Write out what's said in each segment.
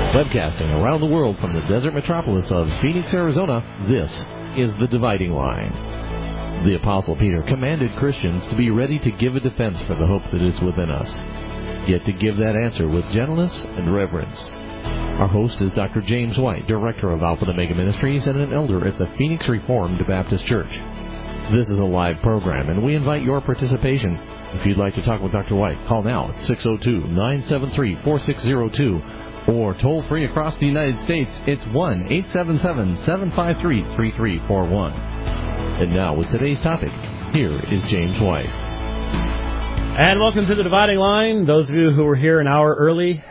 Webcasting around the world from the desert metropolis of Phoenix, Arizona, this is The Dividing Line. The Apostle Peter commanded Christians to be ready to give a defense for the hope that is within us, yet to give that answer with gentleness and reverence. Our host is Dr. James White, Director of Alpha and Omega Ministries and an elder at the Phoenix Reformed Baptist Church. This is a live program, and we invite your participation. If you'd like to talk with Dr. White, call now at 602-973-4602. Or toll free across the United States, it's 1-877-753-3341. And now, with today's topic, here is James White. And welcome to The Dividing Line. Those of you who were here an hour early,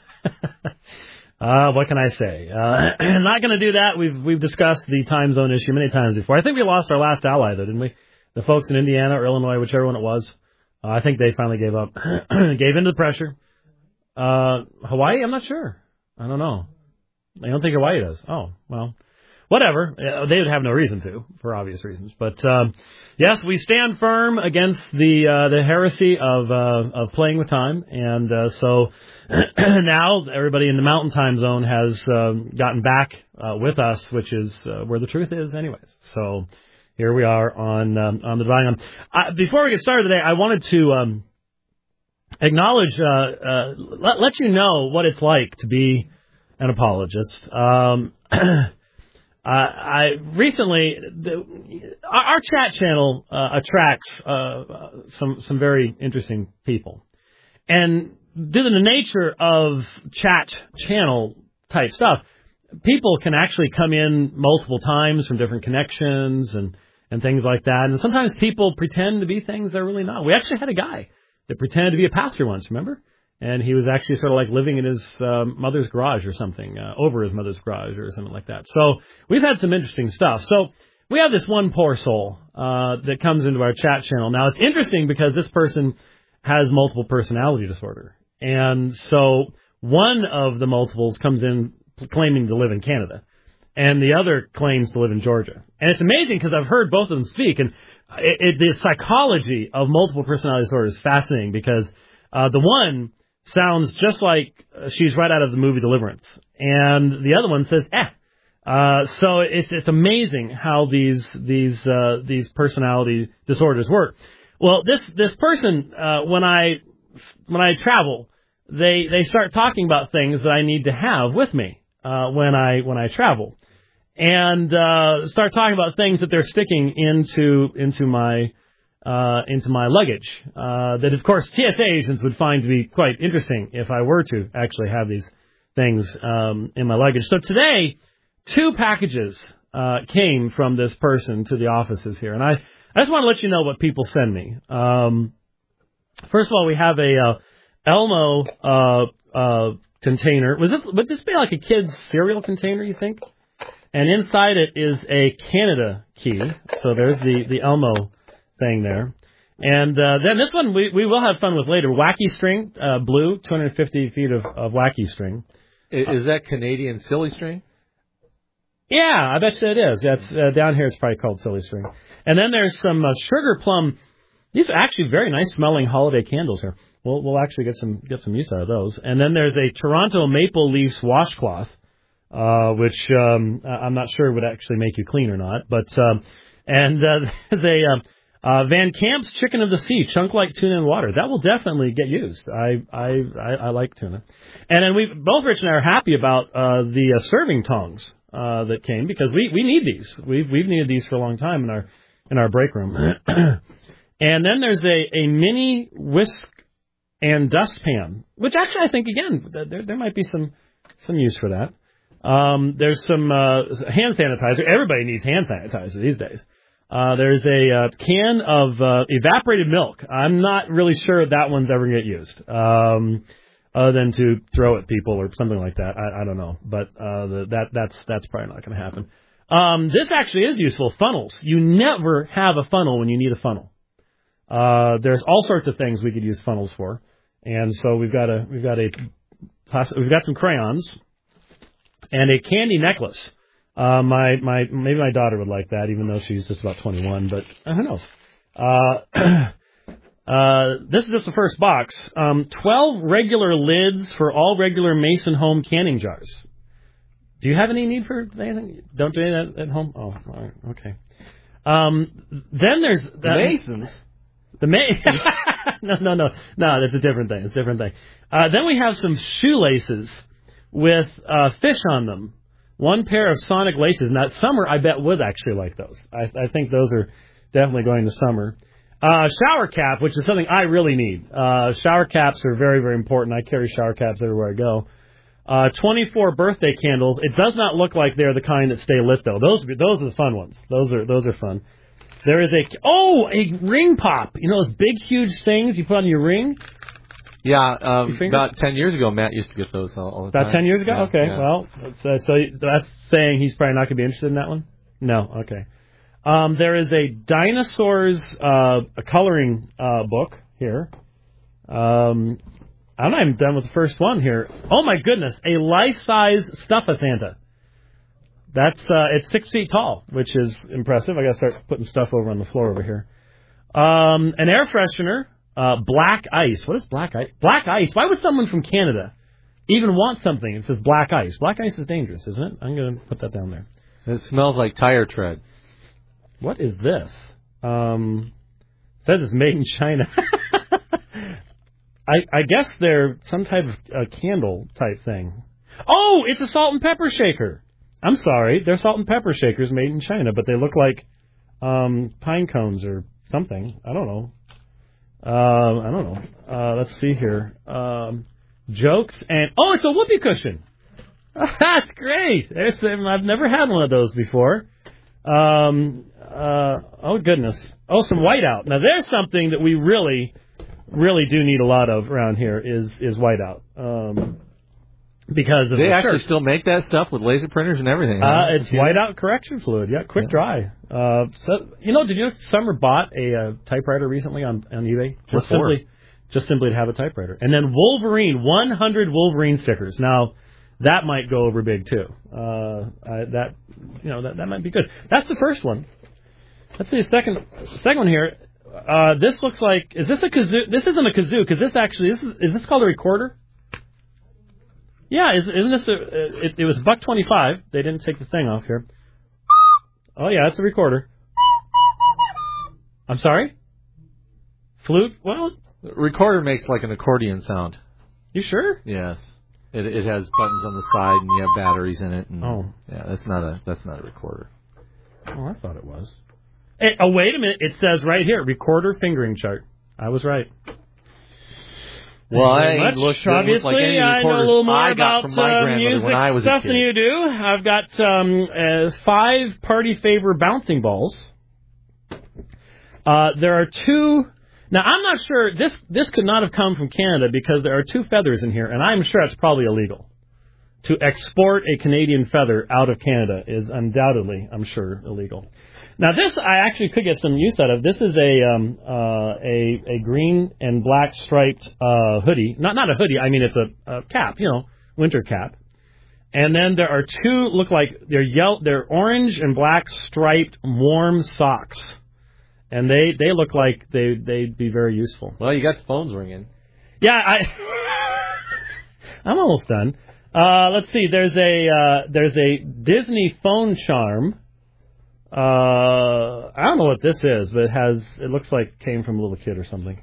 what can I say? I'm not going to do that. We've discussed the time zone issue many times before. I think we lost our last ally, though, didn't we? The folks in Indiana or Illinois, whichever one it was. I think they finally gave up, gave in to the pressure. Hawaii? I'm not sure. I don't know. I don't think Hawaii does. Oh, well, whatever. They would have no reason to, for obvious reasons. But, yes, we stand firm against the heresy of playing with time. And, so now everybody in the mountain time zone has, gotten back, with us, which is, where the truth is anyways. So here we are on the Dividing Line. Before we get started today, I wanted to, acknowledge, let you know what it's like to be an apologist. I recently, our chat channel attracts some very interesting people, and due to the nature of chat channel type stuff, people can actually come in multiple times from different connections and things like that, and sometimes people pretend to be things they're really not. We actually had a guy that pretended to be a pastor once, remember? And he was actually sort of like living in his mother's garage or something, over his mother's garage or something like that. So we've had some interesting stuff. So we have this one poor soul that comes into our chat channel. Now, it's interesting because this person has multiple personality disorder. And so one of the multiples comes in claiming to live in Canada, and the other claims to live in Georgia. And it's amazing because I've heard both of them speak, and the psychology of multiple personality disorder is fascinating because the one sounds just like she's right out of the movie Deliverance, and the other one says, so it's amazing how these personality disorders work. Well, this person, when I travel, they start talking about things that I need to have with me when I travel. And start talking about things that they're sticking into my luggage. That of course TSA agents would find to be quite interesting if I were to actually have these things in my luggage. So today, 2 packages came from this person to the offices here, and I just want to let you know what people send me. First of all, we have a Elmo container. Would this be like a kid's cereal container, you think? And inside it is a Canada key. So there's the Elmo thing there. And then this one we will have fun with later. Wacky string, blue, 250 feet of wacky string. Is that Canadian silly string? Yeah, I bet you it is. That's down here it's probably called silly string. And then there's some sugar plum. These are actually very nice smelling holiday candles here. We'll actually get some use out of those. And then there's a Toronto Maple Leafs washcloth. Which I'm not sure would actually make you clean or not, but and there's a Van Camp's Chicken of the Sea, chunk like tuna in water. That will definitely get used. I like tuna, and then Rich and I are happy about the serving tongs that came because we need these. We've needed these for a long time in our break room. And then there's a mini whisk and dustpan, which actually I think again there might be some use for that. There's some hand sanitizer. Everybody needs hand sanitizer these days. There's a can of evaporated milk. I'm not really sure that one's ever going to get used, other than to throw at people or something like that. I don't know, but that's probably not going to happen. This actually is useful. Funnels. You never have a funnel when you need a funnel. There's all sorts of things we could use funnels for, and so we've got some crayons. And a candy necklace. Maybe my daughter would like that, even though she's just about 21, but who knows? This is just the first box. 12 regular lids for all regular Mason home canning jars. Do you have any need for anything? Don't do any of that at home? Oh, all right. Okay. Then there's... The Masons? No, that's a different thing. It's a different thing. Then we have some shoelaces with fish on them. One pair of Sonic laces. Now, Summer, I bet, would actually like those. I think those are definitely going to Summer. Shower cap, which is something I really need. Shower caps are very, very important. I carry shower caps everywhere I go. 24 birthday candles. It does not look like they're the kind that stay lit, though. Those are the fun ones. Those are fun. There is a ring pop. You know those big, huge things you put on your ring? Yeah, about 10 years ago, Matt used to get those all the time. About 10 years ago? Yeah, okay, yeah. Well, so that's saying he's probably not going to be interested in that one? No, okay. There is a dinosaurs a coloring book here. I'm not even done with the first one here. Oh, my goodness, a life-size Stuff-a-Santa. That's it's 6 feet tall, which is impressive. I got to start putting stuff over on the floor over here. An air freshener, Black Ice. What is Black Ice? Black Ice. Why would someone from Canada even want something that says Black Ice? Black Ice is dangerous, isn't it? I'm going to put that down there. It smells like tire tread. What is this? It says it's made in China. I guess they're some type of candle type thing. Oh, it's a salt and pepper shaker. I'm sorry, they're salt and pepper shakers made in China, but they look like pine cones or something. I don't know. Let's see here. Jokes and it's a whoopee cushion. That's great. I've never had one of those before. Oh goodness. Oh, some whiteout. Now there's something that we really do need a lot of around here is whiteout. Because of they actually still make that stuff with laser printers and everything. It's whiteout correction fluid. Yeah, quick dry. So did you know Summer bought a typewriter recently on eBay? Just simply to have a typewriter. And then Wolverine, 100 Wolverine stickers. Now that might go over big too. That might be good. That's the first one. Let's see the second one here. This looks like, is this a kazoo? This isn't a kazoo because is this called a recorder? Yeah, isn't this it was $1.25. They didn't take the thing off here. Oh yeah, it's a recorder. I'm sorry? Flute? Well, the recorder makes like an accordion sound. You sure? Yes. It has buttons on the side and you have batteries in it. And yeah, that's not a recorder. Oh, I thought it was. Wait a minute. It says right here, recorder fingering chart. I was right. Well, I looked obviously, like any I know a little more about from my music when I was stuff a kid. than you do. I've got 5 party favor bouncing balls. There are 2. Now, I'm not sure. This could not have come from Canada because there are 2 feathers in here, and I'm sure it's probably illegal. To export a Canadian feather out of Canada is undoubtedly, I'm sure, illegal. Now, this I actually could get some use out of. This is a green and black striped hoodie. Not a hoodie. I mean, it's a cap. Winter cap. And then there are 2 look like they're orange and black striped warm socks, and they look like they'd be very useful. Well, you got the phones ringing. Yeah, I'm almost done. Let's see. There's a Disney phone charm. I don't know what this is, but it looks like it came from a little kid or something.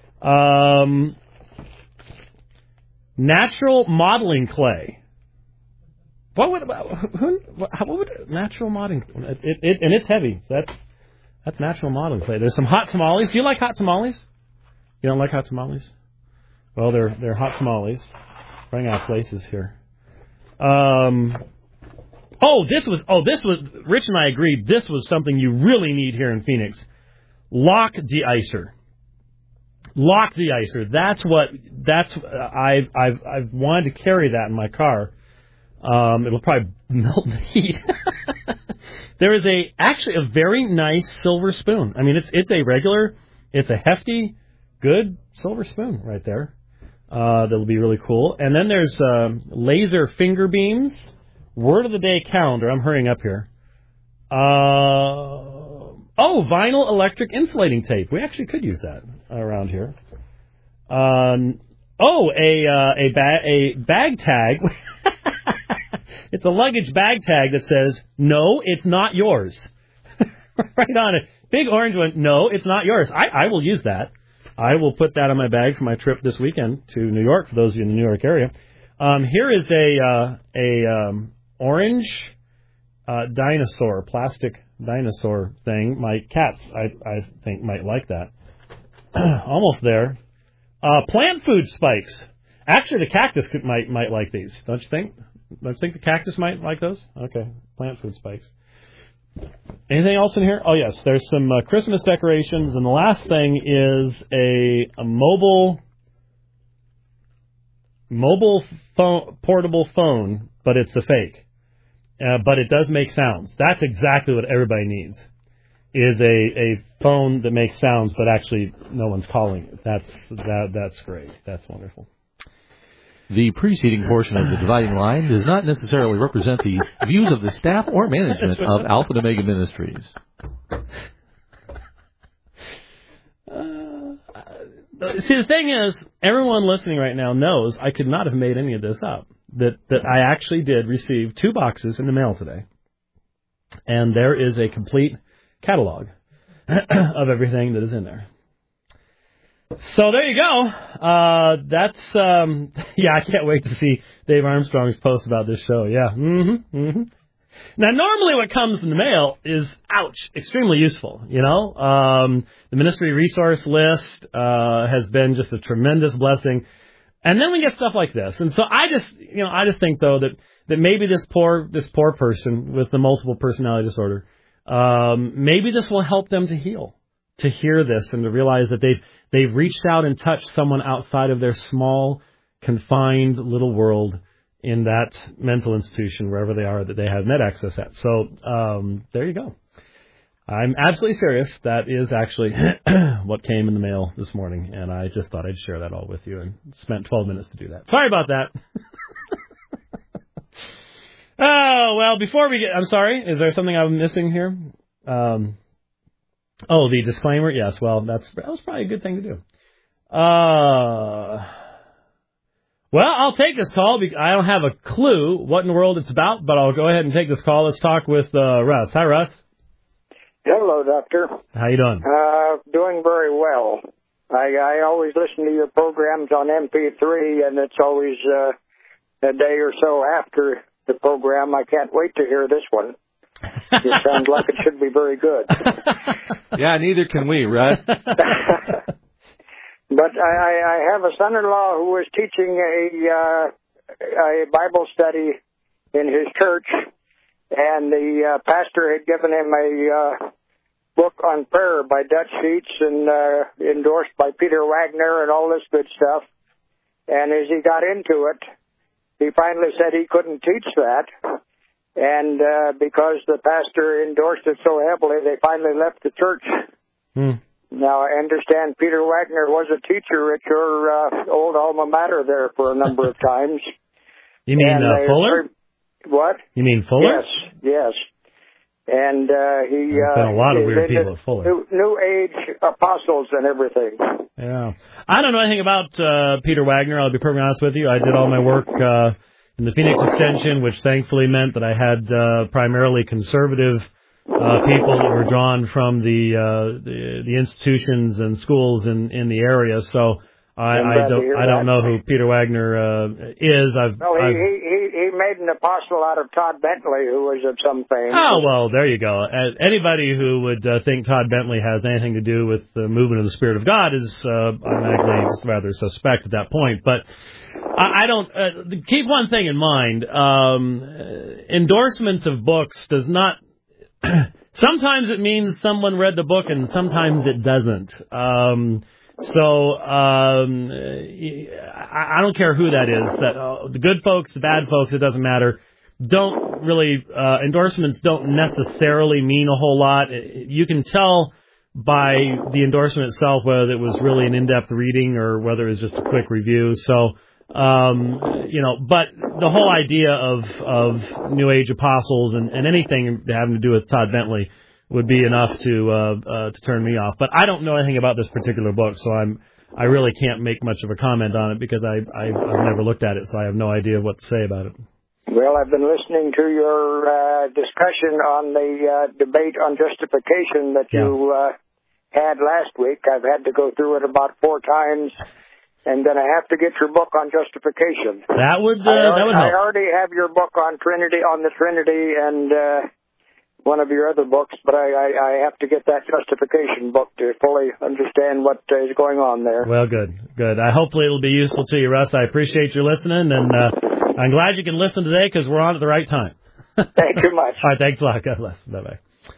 Natural modeling clay. What would natural modeling? And it's heavy. So that's natural modeling clay. There's some hot tamales. Do you like hot tamales? You don't like hot tamales? Well, they're hot tamales. Running out of places here. This was Rich and I agreed. This was something you really need here in Phoenix. Lock deicer. Lock deicer. I've wanted to carry that in my car. It'll probably melt the heat. There is actually a very nice silver spoon. I mean, it's a hefty, good silver spoon right there. That'll be really cool. And then there's laser finger beams. Word of the day calendar. I'm hurrying up here. vinyl electric insulating tape. We actually could use that around here. A bag tag. It's a luggage bag tag that says, "No, it's not yours." Right on it. Big orange one. No, it's not yours. I will use that. I will put that on my bag for my trip this weekend to New York, for those of you in the New York area. Here is a orange dinosaur, plastic dinosaur thing. My cats, I think, might like that. Almost there. Plant food spikes. Actually, the cactus might like these. Don't you think? Don't you think the cactus might like those? Okay, plant food spikes. Anything else in here? Oh, yes, there's some Christmas decorations, and the last thing is a mobile phone, portable phone, but it's a fake. But it does make sounds. That's exactly what everybody needs, is a phone that makes sounds, but actually no one's calling it. That's great. That's wonderful. The preceding portion of the Dividing Line does not necessarily represent the views of the staff or management of Alpha and Omega Ministries. See, the thing is, everyone listening right now knows I could not have made any of this up. That I actually did receive 2 boxes in the mail today. And there is a complete catalog of everything that is in there. So there you go. That's I can't wait to see Dave Armstrong's post about this show. Yeah. Now, normally what comes in the mail is, extremely useful. The ministry resource list has been just a tremendous blessing. And then we get stuff like this. And so I just think though that maybe this poor person with the multiple personality disorder, maybe this will help them to heal, to hear this and to realize that they've reached out and touched someone outside of their small, confined little world in that mental institution, wherever they are, that they have net access at. So there you go. I'm absolutely serious. That is actually what came in the mail this morning, and I just thought I'd share that all with you, and spent 12 minutes to do that. Sorry about that. Oh, well, before we get... I'm sorry, is there something I'm missing here? The disclaimer? Yes, well, that was probably a good thing to do. Well, I'll take this call. I don't have a clue what in the world it's about, but I'll go ahead and take this call. Let's talk with Russ. Hi, Russ. Hello, Doctor. How you doing? Doing very well. I always listen to your programs on MP3, and it's always a day or so after the program. I can't wait to hear this one. It sounds like it should be very good. Yeah, neither can we, Russ. But I have a son-in-law who was teaching a Bible study in his church, and the pastor had given him a book on prayer by Dutch Sheets and endorsed by Peter Wagner and all this good stuff. And as he got into it, he finally said he couldn't teach that. And because the pastor endorsed it so heavily, they finally left the church. Now, I understand Peter Wagner was a teacher at your old alma mater there for a number of times. You mean Fuller? What? You mean Fuller? Yes. And he... There's been a lot of weird people at Fuller. New Age apostles and everything. Yeah. I don't know anything about Peter Wagner, I'll be perfectly honest with you. I did all my work in the Phoenix Extension, which thankfully meant that I had primarily conservative people that were drawn from the institutions and schools in the area. So I don't know who Peter Wagner is. He made an apostle out of Todd Bentley, who was of some fame. Oh, well, there you go. Anybody who would think Todd Bentley has anything to do with the movement of the Spirit of God is automatically rather suspect at that point. But I don't keep one thing in mind. Endorsements of books does not. Sometimes it means someone read the book, and sometimes it doesn't. So I don't care who that is. That the good folks, the bad folks, it doesn't matter. Don't really endorsements don't necessarily mean a whole lot. You can tell by the endorsement itself whether it was really an in-depth reading or whether it was just a quick review. So but the whole idea of New Age apostles and anything having to do with Todd Bentley would be enough to turn me off. But I don't know anything about this particular book, so I really can't make much of a comment on it because I've never looked at it, so I have no idea what to say about it. Well, I've been listening to your discussion on the debate on justification that you had last week. I've had to go through it about 4 times, and then I have to get your book on justification. That would help. I already have your book on the Trinity, and one of your other books, but I have to get that justification book to fully understand what is going on there. Well, good. Hopefully it'll be useful to you, Russ. I appreciate your listening, and I'm glad you can listen today because we're on at the right time. Thank you much. All right, thanks a lot. God bless. Bye-bye.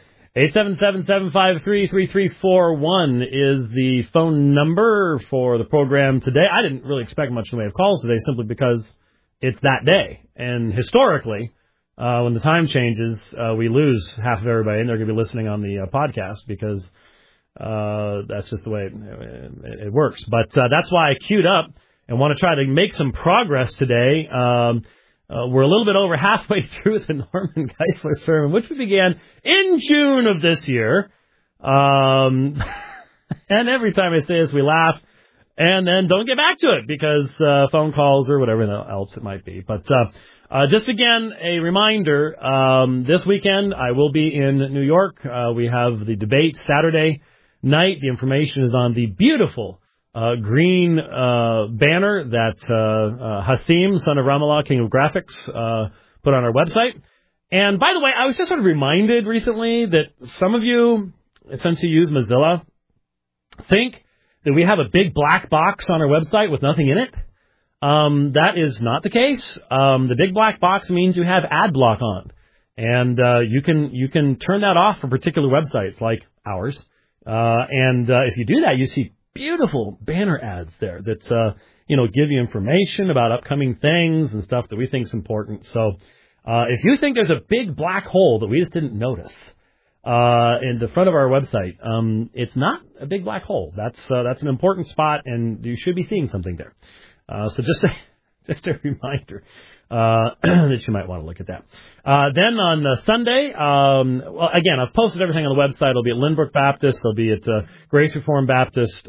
877-753-3341 is the phone number for the program today. I didn't really expect much in the way of calls today simply because it's that day. And historically, when the time changes, we lose half of everybody, and they're going to be listening on the podcast because that's just the way it works. But that's why I queued up and want to try to make some progress today. We're a little bit over halfway through the Norman Geisler sermon, which we began in June of this year. And every time I say this, we laugh and then don't get back to it because phone calls or whatever else it might be. But just again, a reminder, this weekend I will be in New York. We have the debate Saturday night. The information is on the beautiful green banner that Hasim, son of Ramallah, king of graphics, put on our website. And by the way, I was just sort of reminded recently that some of you, since you use Mozilla, think that we have a big black box on our website with nothing in it. That is not the case. The big black box means you have ad block on, and you can turn that off for particular websites like ours. And if you do that, you see beautiful banner ads there that give you information about upcoming things and stuff that we think is important. So if you think there's a big black hole that we just didn't notice in the front of our website, it's not a big black hole. That's an important spot, and you should be seeing something there. So just a reminder that you might want to look at that. Then on Sunday, well, again, I've posted everything on the website. It'll be at Lynbrook Baptist. It'll be at Grace Reformed Baptist.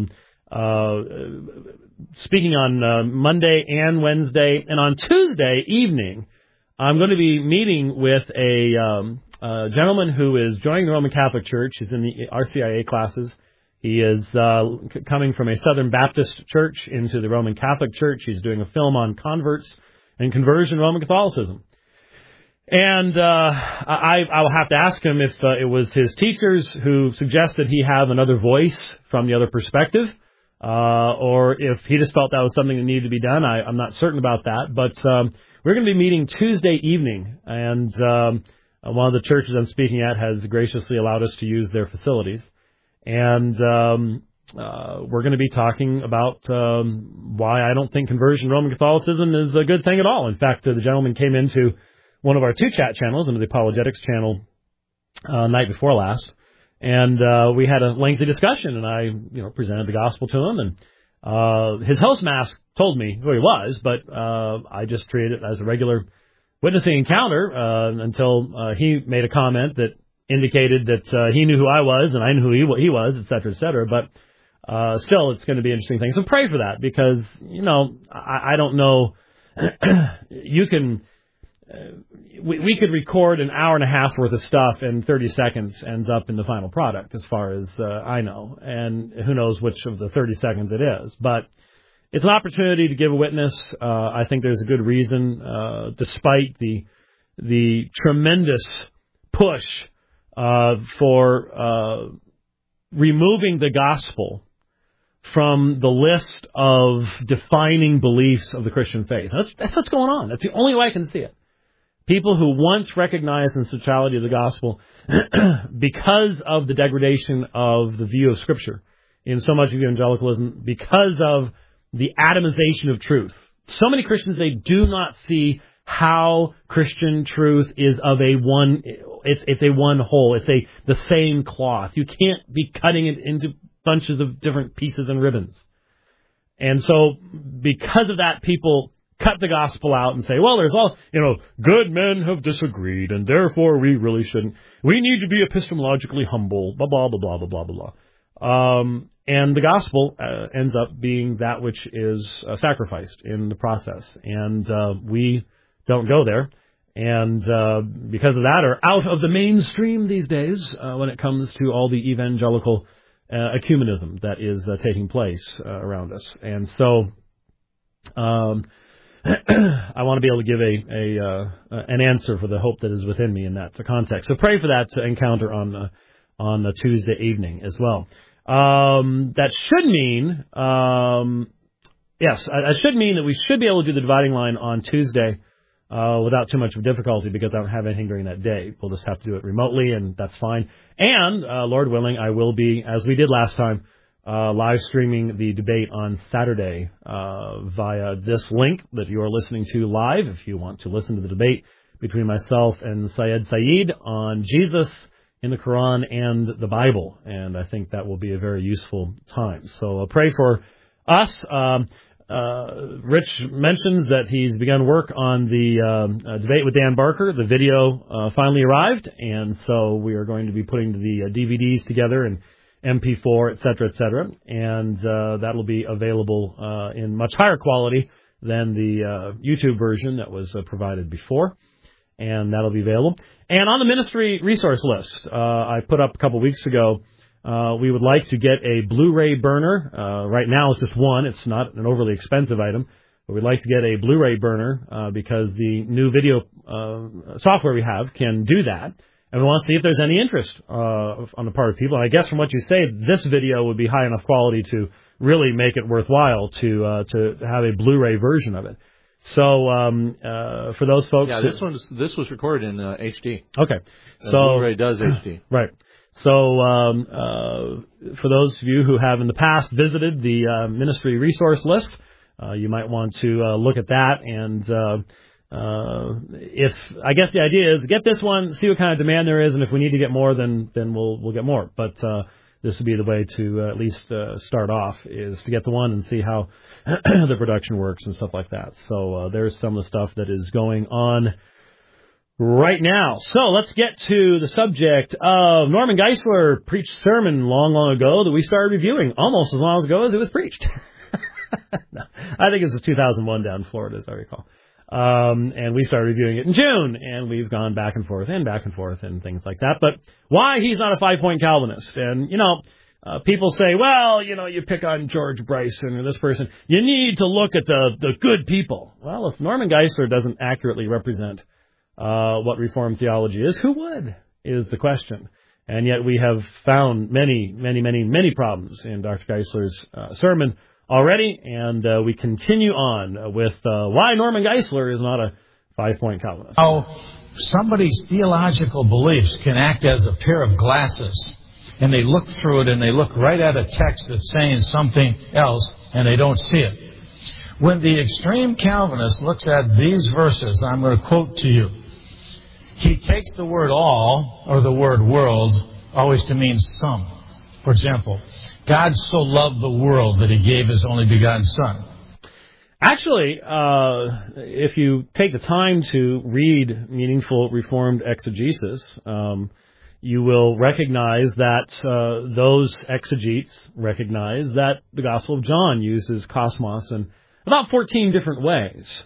Speaking on Monday and Wednesday. And on Tuesday evening, I'm going to be meeting with a gentleman who is joining the Roman Catholic Church. He's in the RCIA classes. He is coming from a Southern Baptist church into the Roman Catholic Church. He's doing a film on converts and conversion Roman Catholicism. And I will have to ask him if it was his teachers who suggested he have another voice from the other perspective, or if he just felt that was something that needed to be done. I'm not certain about that. But we're going to be meeting Tuesday evening, and one of the churches I'm speaking at has graciously allowed us to use their facilities. And we're going to be talking about why I don't think conversion Roman Catholicism is a good thing at all. In fact, the gentleman came into one of our 2 chat channels, into the Apologetics channel, night before last, and we had a lengthy discussion, and I presented the gospel to him, and his host mask told me who he was, but I just treated it as a regular witnessing encounter until he made a comment that indicated that he knew who I was and I knew who he was, et cetera, et cetera. But still, it's going to be an interesting thing. So pray for that because, I don't know. You can we could record an hour and a half's worth of stuff and 30 seconds ends up in the final product as far as I know. And who knows which of the 30 seconds it is. But it's an opportunity to give a witness. I think there's a good reason, despite the tremendous push for removing the gospel from the list of defining beliefs of the Christian faith. That's what's going on. That's the only way I can see it. People who once recognized the centrality of the gospel, because of the degradation of the view of Scripture in so much of evangelicalism, because of the atomization of truth. So many Christians, they do not see how Christian truth is of a one. It's a one whole. It's the same cloth. You can't be cutting it into bunches of different pieces and ribbons. And so because of that, people cut the gospel out and say, well, there's all, good men have disagreed, and therefore we really shouldn't. We need to be epistemologically humble, blah, blah, blah, blah, blah, blah, blah. And the gospel ends up being that which is sacrificed in the process. And we don't go there. And because of that, are out of the mainstream these days when it comes to all the evangelical ecumenism that is taking place around us. And so I want to be able to give an answer for the hope that is within me in that context. So pray for that encounter on the Tuesday evening as well. That should mean, it should mean that we should be able to do the dividing line on Tuesday without too much of difficulty, because I don't have anything during that day. We'll just have to do it remotely, and that's fine. And Lord willing, I will be, as we did last time, live streaming the debate on Saturday via this link that you are listening to live. If you want to listen to the debate between myself and Syed Saeed on Jesus in the Quran and the Bible, and I think that will be a very useful time. So pray for us. Rich mentions that he's begun work on the debate with Dan Barker. The video finally arrived, and so we are going to be putting the DVDs together and MP4, et cetera, and that will be available in much higher quality than the YouTube version that was provided before, and that'll be available. And on the ministry resource list, I put up a couple weeks ago, we would like to get a Blu-ray burner. Right now it's just one. It's not an overly expensive item, but we'd like to get a Blu-ray burner because the new video software we have can do that. And we want to see if there's any interest on the part of people. And I guess from what you say, this video would be high enough quality to really make it worthwhile to have a Blu-ray version of it. So for those folks, this was recorded in HD. Okay, so Blu-ray does HD, right? So for those of you who have in the past visited the ministry resource list, you might want to look at that. And if I guess the idea is get this one, see what kind of demand there is, and if we need to get more, then we'll get more. But this would be the way to at least start off, is to get the one and see how the production works and stuff like that. So there's some of the stuff that is going on right now. So let's get to the subject of Norman Geisler preached a sermon long ago that we started reviewing almost as long ago as it was preached. No, I think it was 2001 down in Florida, as I recall. And we started reviewing it in June, and we've gone back and forth and things like that. But why he's not a 5-point Calvinist? And, people say, well, you pick on George Bryson or this person. You need to look at the good people. Well, if Norman Geisler doesn't accurately represent what Reformed theology is, who would, is the question. And yet we have found many problems in Dr. Geisler's sermon already, and we continue on with why Norman Geisler is not a 5-point Calvinist. How somebody's theological beliefs can act as a pair of glasses, and they look through it and they look right at a text that's saying something else, and they don't see it. When the extreme Calvinist looks at these verses, I'm going to quote to you. He takes the word all, or the word world, always to mean some. For example, God so loved the world that He gave His only begotten Son. Actually, if you take the time to read meaningful Reformed exegesis, you will recognize that those exegetes recognize that the Gospel of John uses cosmos in about 14 different ways.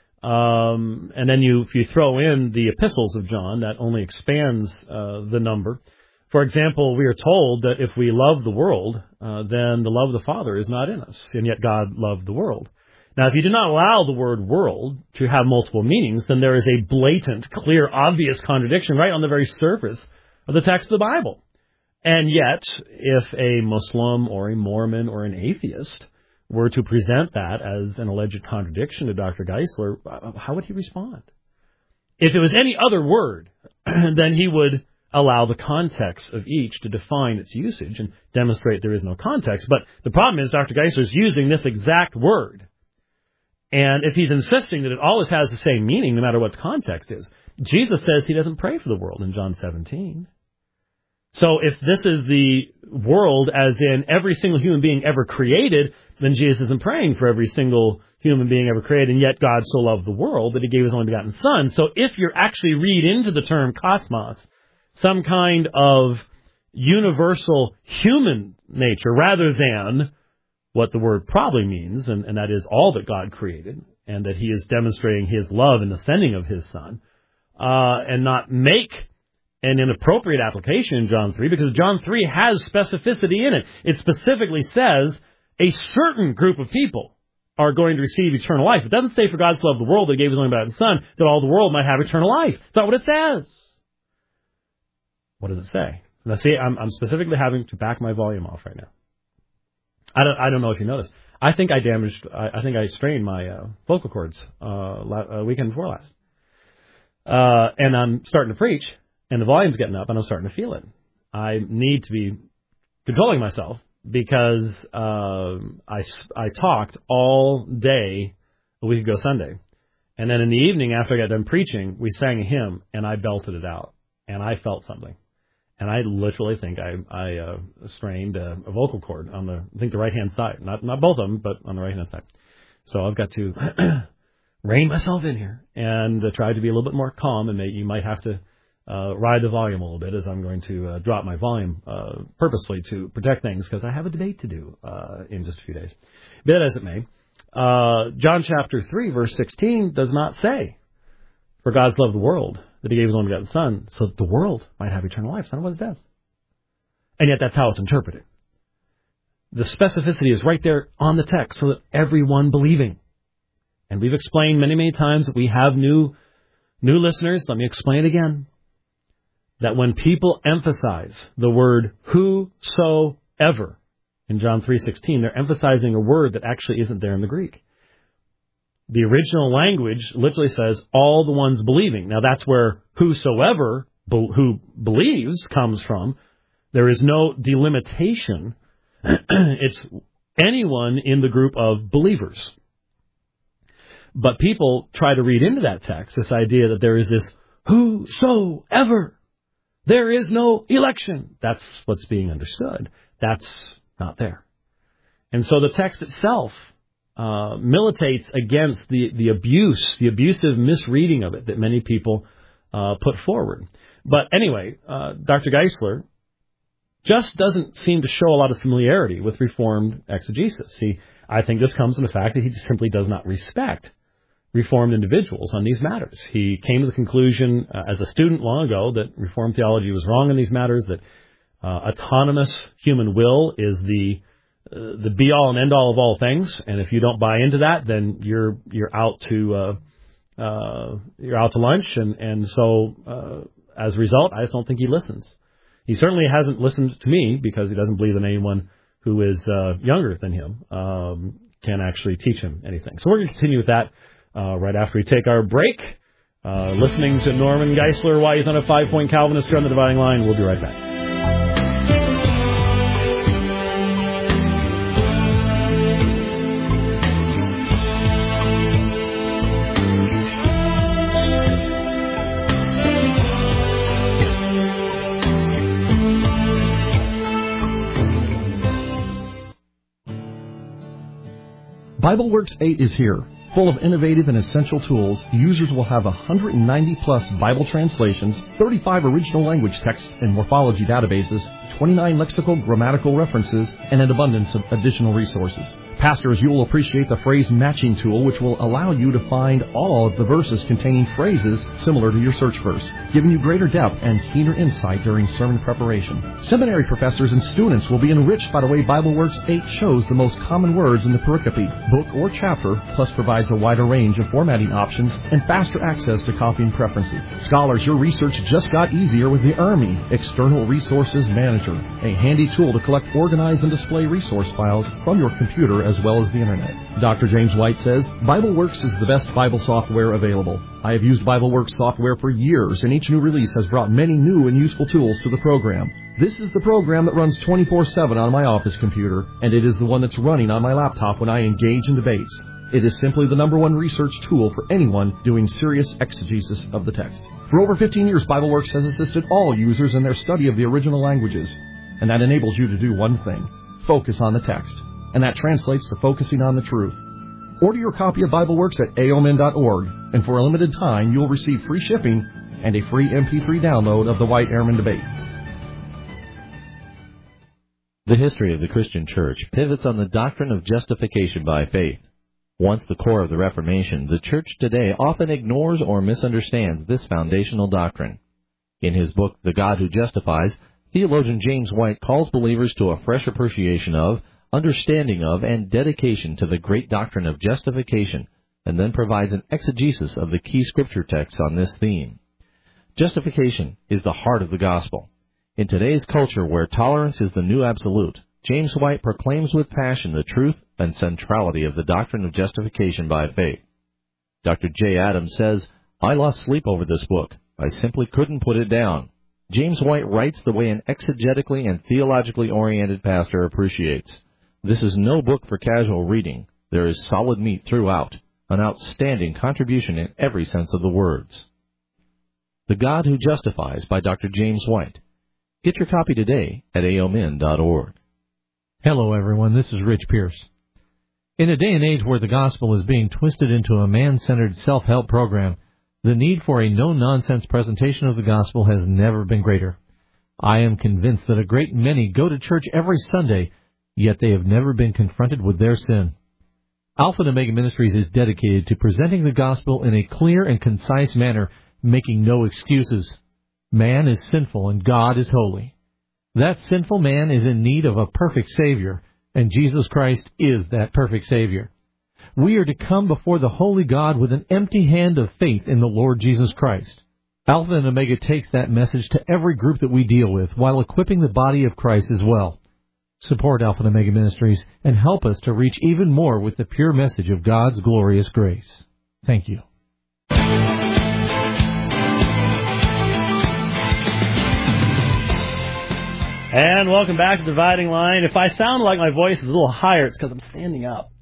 And then if you throw in the epistles of John, that only expands the number. For example, we are told that if we love the world, then the love of the Father is not in us, and yet God loved the world. Now, if you do not allow the word world to have multiple meanings, then there is a blatant, clear, obvious contradiction right on the very surface of the text of the Bible. And yet, if a Muslim or a Mormon or an atheist were to present that as an alleged contradiction to Dr. Geisler, how would he respond? If it was any other word, then he would allow the context of each to define its usage and demonstrate there is no context. But the problem is Dr. Geisler is using this exact word. And if he's insisting that it always has the same meaning, no matter what its context is, Jesus says He doesn't pray for the world in John 17. So if this is the world as in every single human being ever created, then Jesus isn't praying for every single human being ever created, and yet God so loved the world that he gave his only begotten Son. So if you actually read into the term cosmos some kind of universal human nature rather than what the word probably means, and that is all that God created, and that he is demonstrating his love in the sending of his Son, and not make an inappropriate application in John 3, because John 3 has specificity in it. It specifically says a certain group of people are going to receive eternal life. It doesn't say for God so loved the world that he gave his only begotten Son that all the world might have eternal life. That's not what it says. What does it say? Now, see, I'm specifically having to back my volume off right now. I don't know if you noticed. I think I strained my vocal cords weekend before last. And I'm starting to preach, and the volume's getting up, and I'm starting to feel it. I need to be controlling myself because I talked all day a week ago Sunday. And then in the evening, after I got done preaching, we sang a hymn, and I belted it out, and I felt something. And I literally think I strained a vocal cord on the right-hand side. Not both of them, but on the right-hand side. So I've got to rein myself in here and try to be a little bit more calm, and you might have to ride the volume a little bit as I'm going to drop my volume purposely to protect things, because I have a debate to do in just a few days. Be that as it may, John chapter 3, verse 16 does not say, for God loved the world, that he gave his only begotten Son, so that the world might have eternal life. That's not what it says. And yet that's how it's interpreted. The specificity is right there on the text, so that everyone believing. And we've explained many, many times that we have new listeners. Let me explain it again. That when people emphasize the word whosoever in John 3:16, they're emphasizing a word that actually isn't there in the Greek. The original language literally says all the ones believing. Now that's where whosoever who believes comes from. There is no delimitation. It's anyone in the group of believers. But people try to read into that text this idea that there is this whosoever. There is no election. That's what's being understood. That's not there. And so the text itself militates against the abusive misreading of it that many people put forward. But anyway, Dr. Geisler just doesn't seem to show a lot of familiarity with Reformed exegesis. I think this comes from the fact that he simply does not respect Reformed individuals on these matters. He came to the conclusion as a student long ago that Reformed theology was wrong in these matters, that autonomous human will is the be-all and end-all of all things, and if you don't buy into that, then you're out to lunch, and so as a result, I just don't think he listens. He certainly hasn't listened to me because he doesn't believe that anyone who is younger than him can actually teach him anything. So we're going to continue with that right after we take our break. Listening to Norman Geisler, why he's not a 5-point Calvinist here on the Dividing Line. We'll be right back. BibleWorks 8 is here. Full of innovative and essential tools, users will have 190-plus Bible translations, 35 original language text and morphology databases, 29 lexical grammatical references, and an abundance of additional resources. Pastors, you will appreciate the phrase matching tool, which will allow you to find all of the verses containing phrases similar to your search verse, giving you greater depth and keener insight during sermon preparation. Seminary professors and students will be enriched by the way BibleWorks 8 shows the most common words in the pericope, book, or chapter, plus provides a wider range of formatting options and faster access to copying preferences. Scholars, your research just got easier with the ERMI, External Resources Manager, a handy tool to collect, organize, and display resource files from your computer as well as the Internet. Dr. James White says, BibleWorks is the best Bible software available. I have used BibleWorks software for years, and each new release has brought many new and useful tools to the program. This is the program that runs 24/7 on my office computer, and it is the one that's running on my laptop when I engage in debates. It is simply the #1 research tool for anyone doing serious exegesis of the text. For over 15 years, BibleWorks has assisted all users in their study of the original languages, and that enables you to do one thing: focus on the text. and that translates to focusing on the truth. Order your copy of BibleWorks at aomin.org, and for a limited time, you'll receive free shipping and a free MP3 download of the White Airman debate. The history of the Christian Church pivots on the doctrine of justification by faith. Once the core of the Reformation, the Church today often ignores or misunderstands this foundational doctrine. In his book, The God Who Justifies, theologian James White calls believers to a fresh appreciation of, understanding of, and dedication to the great doctrine of justification, and then provides an exegesis of the key scripture texts on this theme. Justification is the heart of the gospel. In today's culture where tolerance is the new absolute, James White proclaims with passion the truth and centrality of the doctrine of justification by faith. Dr. J. Adams says, "I lost sleep over this book. I simply couldn't put it down." James White writes the way an exegetically and theologically oriented pastor appreciates. This is no book for casual reading. There is solid meat throughout, an outstanding contribution in every sense of the words. The God Who Justifies by Dr. James White. Get your copy today at aomin.org. Hello, everyone. This is Rich Pierce. In a day and age where the gospel is being twisted into a man-centered self-help program, the need for a no-nonsense presentation of the gospel has never been greater. I am convinced that a great many go to church every Sunday, yet they have never been confronted with their sin. Alpha and Omega Ministries is dedicated to presenting the gospel in a clear and concise manner, making no excuses. Man is sinful and God is holy. That sinful man is in need of a perfect Savior, and Jesus Christ is that perfect Savior. We are to come before the holy God with an empty hand of faith in the Lord Jesus Christ. Alpha and Omega takes that message to every group that we deal with while equipping the body of Christ as well. Support Alpha and Omega Ministries and help us to reach even more with the pure message of God's glorious grace. Thank you. And welcome back to Dividing Line. If I sound like my voice is a little higher, it's because I'm standing up.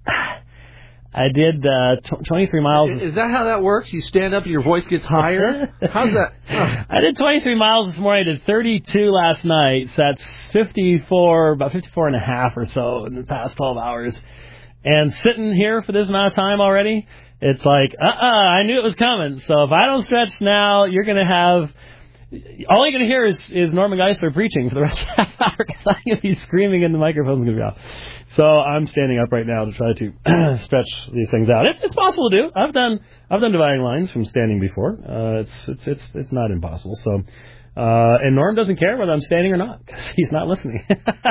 I did 23 miles. Is that how that works? You stand up and your voice gets higher? How's that? I did 23 miles this morning. I did 32 last night. So that's 54, about 54 and a half or so in the past 12 hours. And sitting here for this amount of time already, it's like, I knew it was coming. So if I don't stretch now, you're going to have... all you're going to hear is Norman Geisler preaching for the rest of the half hour because I'm going to be screaming and the microphone's going to be off. So I'm standing up right now to try to stretch these things out. It's possible to do. I've done dividing lines from standing before. It's not impossible. So and Norm doesn't care whether I'm standing or not because he's not listening.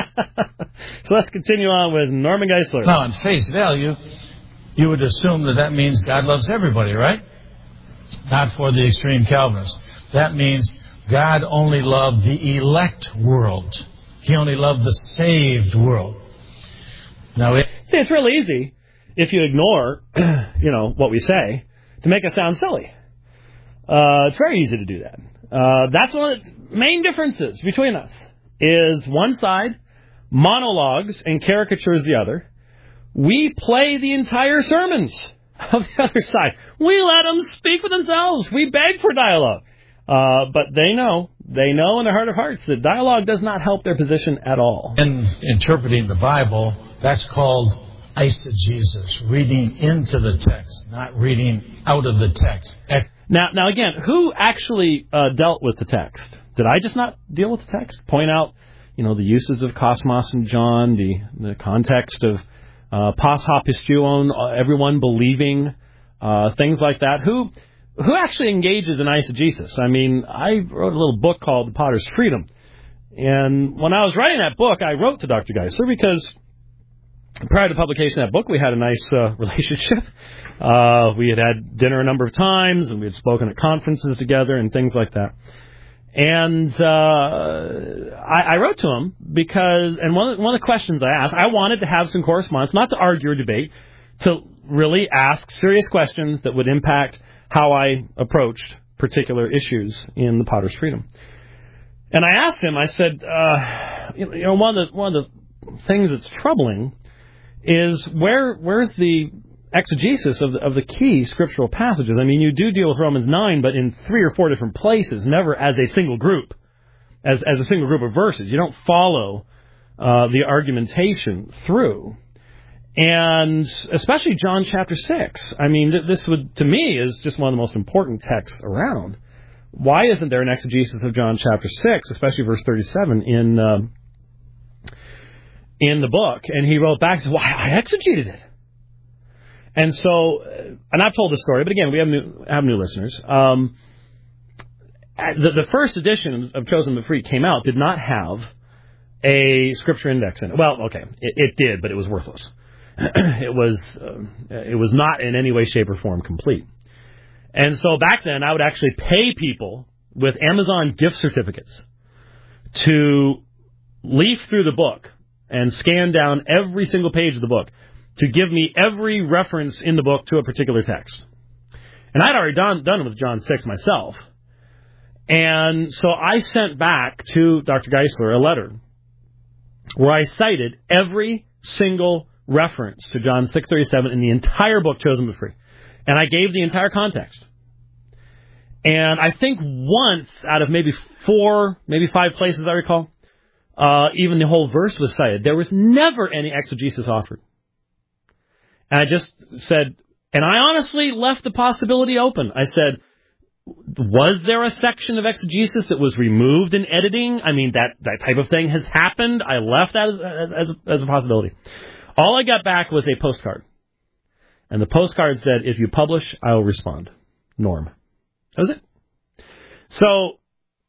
So let's continue on with Norman Geisler. Now, on face value, you would assume that means God loves everybody, right? Not for the extreme Calvinists. That means God only loved the elect world. He only loved the saved world. Now, it's real easy if you ignore, what we say to make us sound silly. It's very easy to do that. That's one of the main differences between us is one side monologues and caricatures the other. We play the entire sermons of the other side. We let them speak for themselves. We beg for dialogue. But they know in their heart of hearts that dialogue does not help their position at all. In interpreting the Bible, that's called eisegesis, reading into the text, not reading out of the text. Now again, who actually dealt with the text? Did I just not deal with the text? Point out, the uses of cosmos and John, the context of pos hopistuon, everyone believing, things like that. Who actually engages in eisegesis? I mean, I wrote a little book called The Potter's Freedom. And when I was writing that book, I wrote to Dr. Geisler because prior to publication of that book, we had a nice relationship. We had dinner a number of times, and we had spoken at conferences together and things like that. And I wrote to him because, and one of the questions I asked, I wanted to have some correspondence, not to argue or debate, to really ask serious questions that would impact how I approached particular issues in The Potter's Freedom. And I asked him, I said, one of the things that's troubling is where's the exegesis of the key scriptural passages? I mean, you do deal with Romans 9, but in 3 or 4 different places, never as a single group, as a single group of verses. You don't follow the argumentation through. And especially John chapter 6. I mean, this would, to me, is just one of the most important texts around. Why isn't there an exegesis of John chapter 6, especially verse 37 in the book? And he wrote back and said, well, I exegeted it. And so, and I've told this story, but again, we have new listeners. The first edition of Chosen but Free came out, did not have a scripture index in it. Well, okay, it did, but it was worthless. It was not in any way, shape, or form complete. And so back then, I would actually pay people with Amazon gift certificates to leaf through the book and scan down every single page of the book to give me every reference in the book to a particular text. And I'd already done it with John 6 myself. And so I sent back to Dr. Geisler a letter where I cited every single reference to John 6:37 in the entire book, Chosen but Free. And I gave the entire context. And I think once out of maybe 4, maybe 5 places I recall, even the whole verse was cited. There was never any exegesis offered. And I just said, and I honestly left the possibility open. I said, was there a section of exegesis that was removed in editing? I mean, that type of thing has happened. I left that as a possibility. All I got back was a postcard. And the postcard said, if you publish, I will respond. Norm. That was it. So,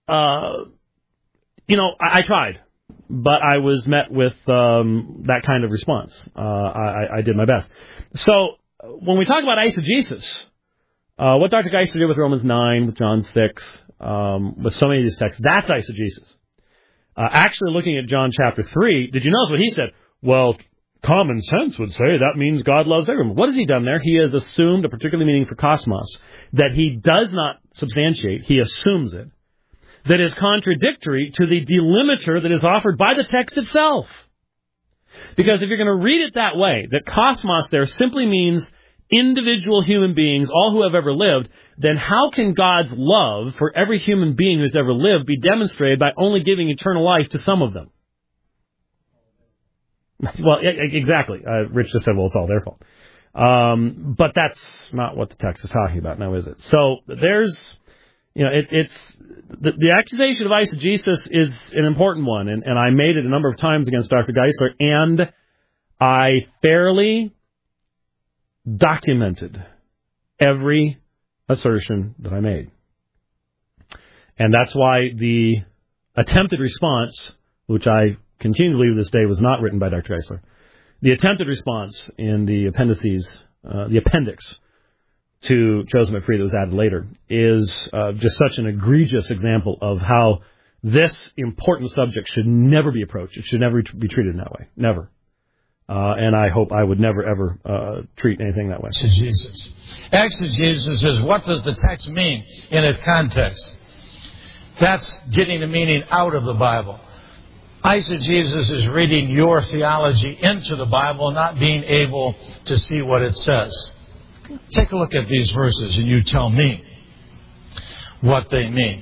I tried. But I was met with that kind of response. I did my best. So, when we talk about eisegesis, what Dr. Geisler did with Romans 9, with John 6, with so many of these texts, that's eisegesis. Actually, looking at John chapter 3, did you notice what he said? Well, common sense would say that means God loves everyone. What has he done there? He has assumed a particular meaning for cosmos that he does not substantiate. He assumes it. That is contradictory to the delimiter that is offered by the text itself. Because if you're going to read it that way, that cosmos there simply means individual human beings, all who have ever lived, then how can God's love for every human being who's ever lived be demonstrated by only giving eternal life to some of them? Well, exactly. Rich just said, well, it's all their fault. But that's not what the text is talking about now, is it? So there's... it's the accusation of eisegesis is an important one, and I made it a number of times against Dr. Geisler, and I fairly documented every assertion that I made. And that's why the attempted response, which I continue to believe this day was not written by Dr. Geisler, the attempted response in the the appendix to Chosen but Free that was added later, is just such an egregious example of how this important subject should never be approached. It should never be treated in that way. Never. And I hope I would never, ever treat anything that way. Exegesis. Exegesis is what does the text mean in its context. That's getting the meaning out of the Bible. Eisegesis is reading your theology into the Bible, not being able to see what it says. Take a look at these verses and you tell me what they mean.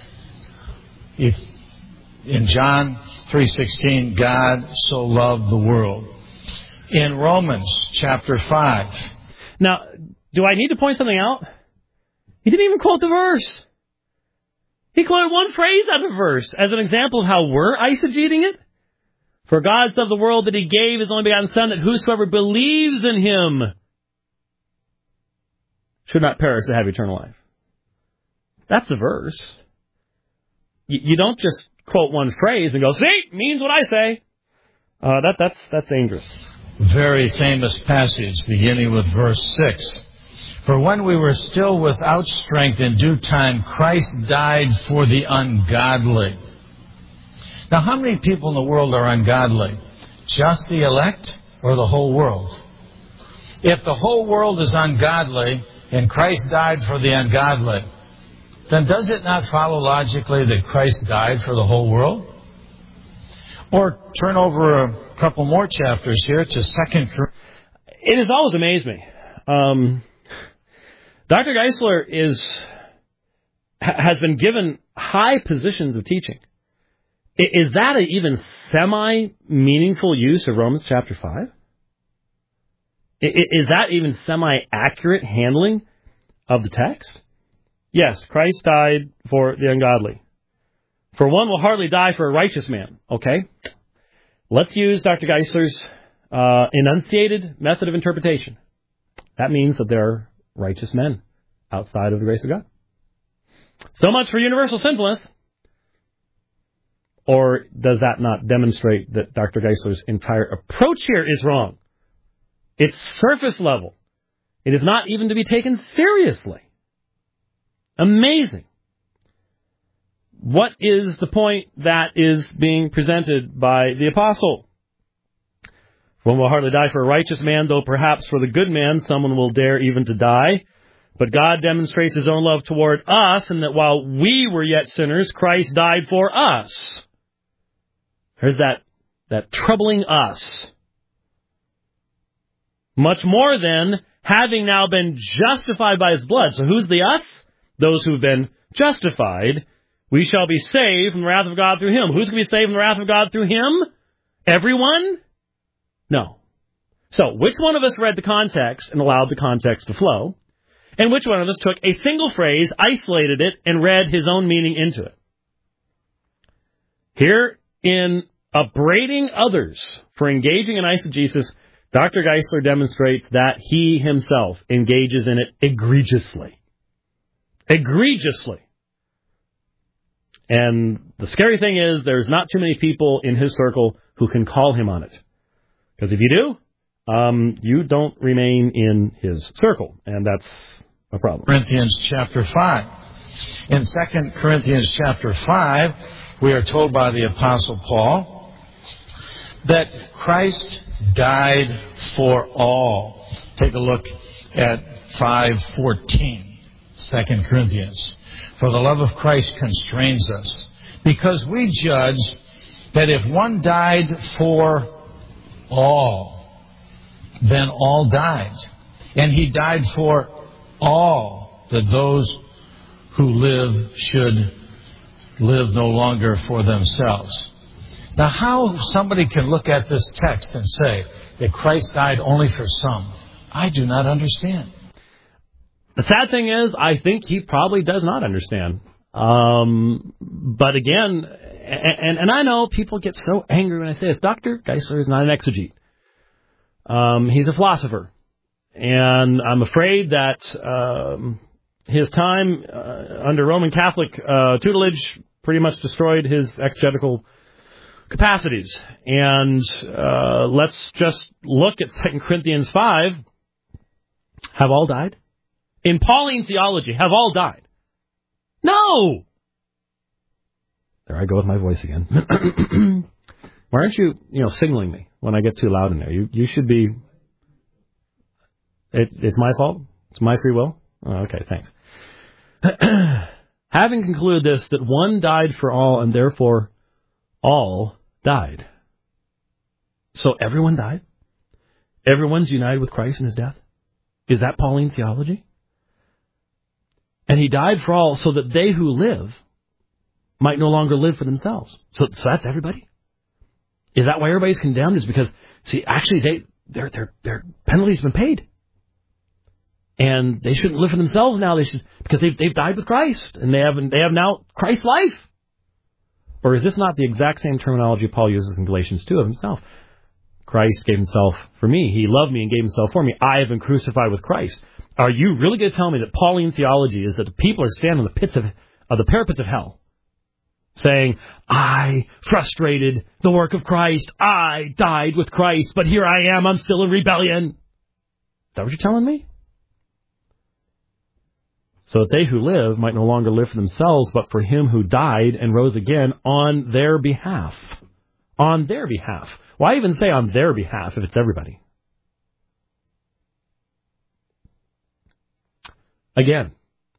In John 3:16, God so loved the world. In Romans chapter 5. Now, do I need to point something out? He didn't even quote the verse. He quoted one phrase out of the verse as an example of how we're eisegeting it. For God so loved the world that he gave his only begotten Son, that whosoever believes in him should not perish to have eternal life. That's the verse. You don't just quote one phrase and go, see, means what I say. That's dangerous. Very famous passage beginning with verse 6. For when we were still without strength, in due time, Christ died for the ungodly. Now, how many people in the world are ungodly? Just the elect or the whole world? If the whole world is ungodly and Christ died for the ungodly, then does it not follow logically that Christ died for the whole world? Or turn over a couple more chapters here to 2 Corinthians. It has always amazed me. Dr. Geisler has been given high positions of teaching. Is that an even semi-meaningful use of Romans chapter 5? Is that even semi-accurate handling of the text? Yes, Christ died for the ungodly. For one will hardly die for a righteous man. Okay. Let's use Dr. Geisler's enunciated method of interpretation. That means that there are righteous men outside of the grace of God. So much for universal sinfulness. Or does that not demonstrate that Dr. Geisler's entire approach here is wrong? It's surface level. It is not even to be taken seriously. Amazing. What is the point that is being presented by the apostle? One will hardly die for a righteous man, though perhaps for the good man someone will dare even to die. But God demonstrates his own love toward us, and that while we were yet sinners, Christ died for us. There's that troubling us. Much more than having now been justified by his blood. So who's the us? Those who've been justified. We shall be saved from the wrath of God through him. Who's going to be saved from the wrath of God through him? Everyone? No. So, which one of us read the context and allowed the context to flow? And which one of us took a single phrase, isolated it, and read his own meaning into it? Here, in upbraiding others for engaging in eisegesis, Dr. Geisler demonstrates that he himself engages in it egregiously. Egregiously. And the scary thing is there's not too many people in his circle who can call him on it. Because if you do, you don't remain in his circle. And that's a problem. Corinthians chapter 5. In 2 Corinthians chapter 5, we are told by the Apostle Paul that Christ died for all. Take a look at 5:14, 2 Corinthians. For the love of Christ constrains us, because we judge that if one died for all, then all died. And he died for all, that those who live should live no longer for themselves. Now, how somebody can look at this text and say that Christ died only for some, I do not understand. The sad thing is, I think he probably does not understand. But again, and I know people get so angry when I say this. Dr. Geisler is not an exegete. He's a philosopher. And I'm afraid that his time under Roman Catholic tutelage pretty much destroyed his exegetical capacities. And let's just look at 2 Corinthians 5. Have all died? In Pauline theology, have all died? No! There I go with my voice again. Why aren't you, signaling me when I get too loud in there? You should be... It's my fault? It's my free will? Oh, okay, thanks. Having concluded this, that one died for all, and therefore all died. So everyone died? Everyone's united with Christ in his death? Is that Pauline theology? And he died for all so that they who live might no longer live for themselves. So that's everybody? Is that why everybody's condemned? Is because, actually their penalty's been paid. And they shouldn't live for themselves now. They should, because they've died with Christ, and they have now Christ's life. Or is this not the exact same terminology Paul uses in Galatians 2 of himself? Christ gave himself for me. He loved me and gave himself for me. I have been crucified with Christ. Are you really going to tell me that Pauline theology is that the people are standing in the pits of the parapets of hell, saying, I frustrated the work of Christ. I died with Christ, but here I am. I'm still in rebellion. Is that what you're telling me? So that they who live might no longer live for themselves, but for him who died and rose again on their behalf. On their behalf. Why even say on their behalf if it's everybody? Again,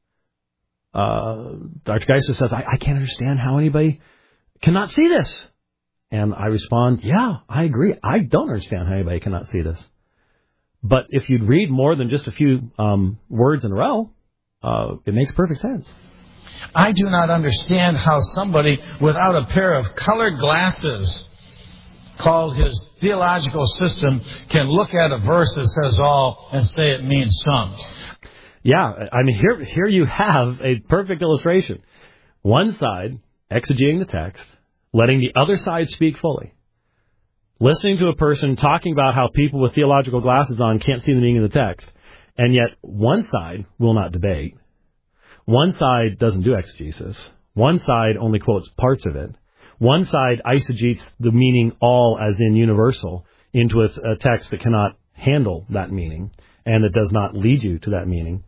Dr. Geisler says, I can't understand how anybody cannot see this. And I respond, yeah, I agree. I don't understand how anybody cannot see this. But if you'd read more than just a few words in a row, it makes perfect sense. I do not understand how somebody without a pair of colored glasses called his theological system, can look at a verse that says all and say it means some. Yeah, I mean, here you have a perfect illustration. One side exegeting the text, letting the other side speak fully. Listening to a person talking about how people with theological glasses on can't see the meaning of the text, and yet one side will not debate. One side doesn't do exegesis. One side only quotes parts of it. One side eisegetes the meaning all as in universal into a text that cannot handle that meaning and that does not lead you to that meaning.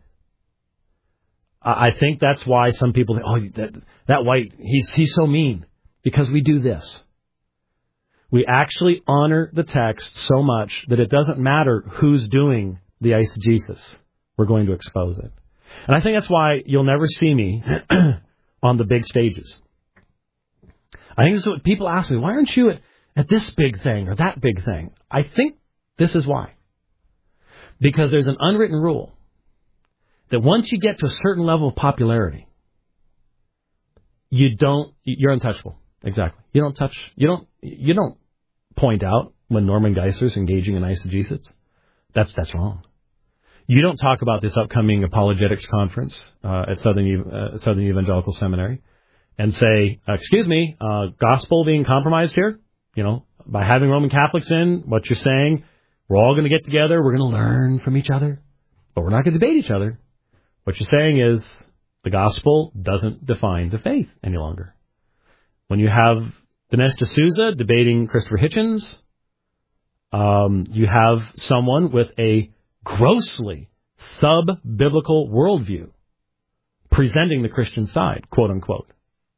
I think that's why some people think, oh, that white, he's so mean, because we do this. We actually honor the text so much that it doesn't matter who's doing the eisegesis. We're going to expose it. And I think that's why you'll never see me on the big stages. I think this is what people ask me, why aren't you at this big thing or that big thing? I think this is why. Because there's an unwritten rule that once you get to a certain level of popularity, you're untouchable. Exactly. You don't point out when Norman Geisler's engaging in eisegesis. That's wrong. You don't talk about this upcoming apologetics conference at Southern Evangelical Seminary and say, excuse me, gospel being compromised here? By having Roman Catholics in, what you're saying, we're all going to get together, we're going to learn from each other, but we're not going to debate each other. What you're saying is the gospel doesn't define the faith any longer. When you have Dinesh D'Souza debating Christopher Hitchens, you have someone with a grossly sub-biblical worldview presenting the Christian side, quote unquote.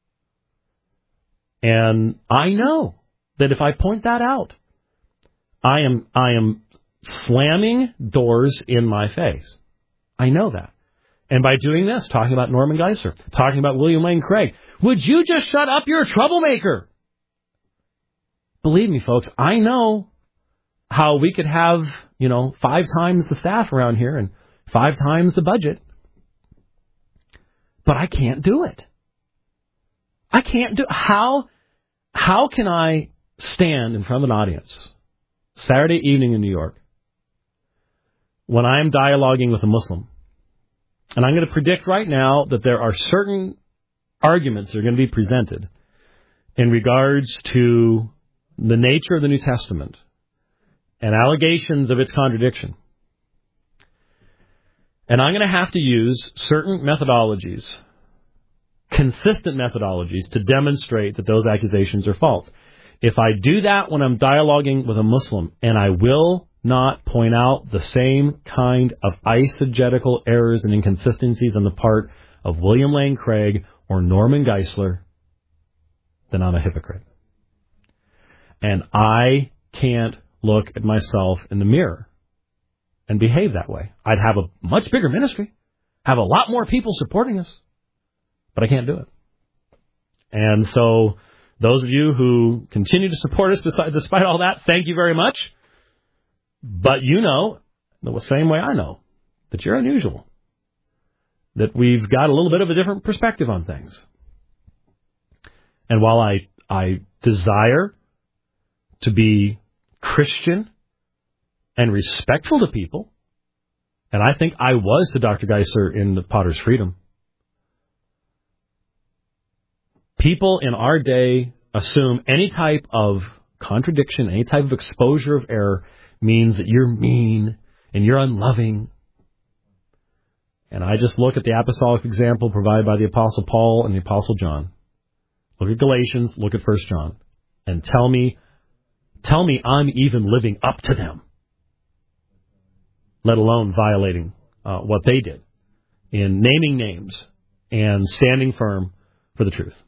And I know that if I point that out, I am slamming doors in my face. I know that. And by doing this, talking about Norman Geisler, talking about William Lane Craig, would you just shut up? You're a troublemaker. Believe me, folks, I know how we could have, 5 times the staff around here and 5 times the budget. But I can't do it. I can't do it. How can I stand in front of an audience Saturday evening in New York when I am dialoguing with a Muslim? And I'm going to predict right now that there are certain arguments that are going to be presented in regards to the nature of the New Testament and allegations of its contradiction. And I'm going to have to use certain methodologies, consistent methodologies, to demonstrate that those accusations are false. If I do that when I'm dialoguing with a Muslim, and I will not point out the same kind of eisegetical errors and inconsistencies on the part of William Lane Craig or Norman Geisler, then I'm a hypocrite. And I can't look at myself in the mirror and behave that way. I'd have a much bigger ministry, have a lot more people supporting us, but I can't do it. And so those of you who continue to support us despite all that, thank you very much. But the same way I know, that you're unusual, that we've got a little bit of a different perspective on things. And while I desire to be Christian and respectful to people, and I think I was to Dr. Geisler in the Potter's Freedom, people in our day assume any type of contradiction, any type of exposure of error means that you're mean and you're unloving. And I just look at the apostolic example provided by the Apostle Paul and the Apostle John. Look at Galatians, look at 1 John, and tell me I'm even living up to them, let alone violating what they did in naming names and standing firm for the truth.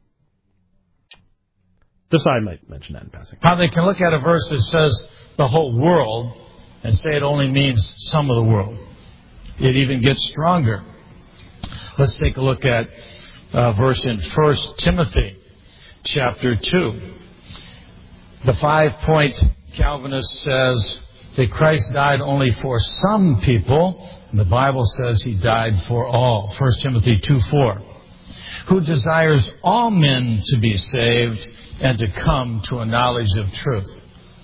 Just thought I might mention that in passing. How they can look at a verse that says the whole world and say it only means some of the world. It even gets stronger. Let's take a look at a verse in 1 Timothy chapter 2. The 5-point Calvinist says that Christ died only for some people, and the Bible says he died for all. 1 Timothy 2:4. Who desires all men to be saved and to come to a knowledge of truth.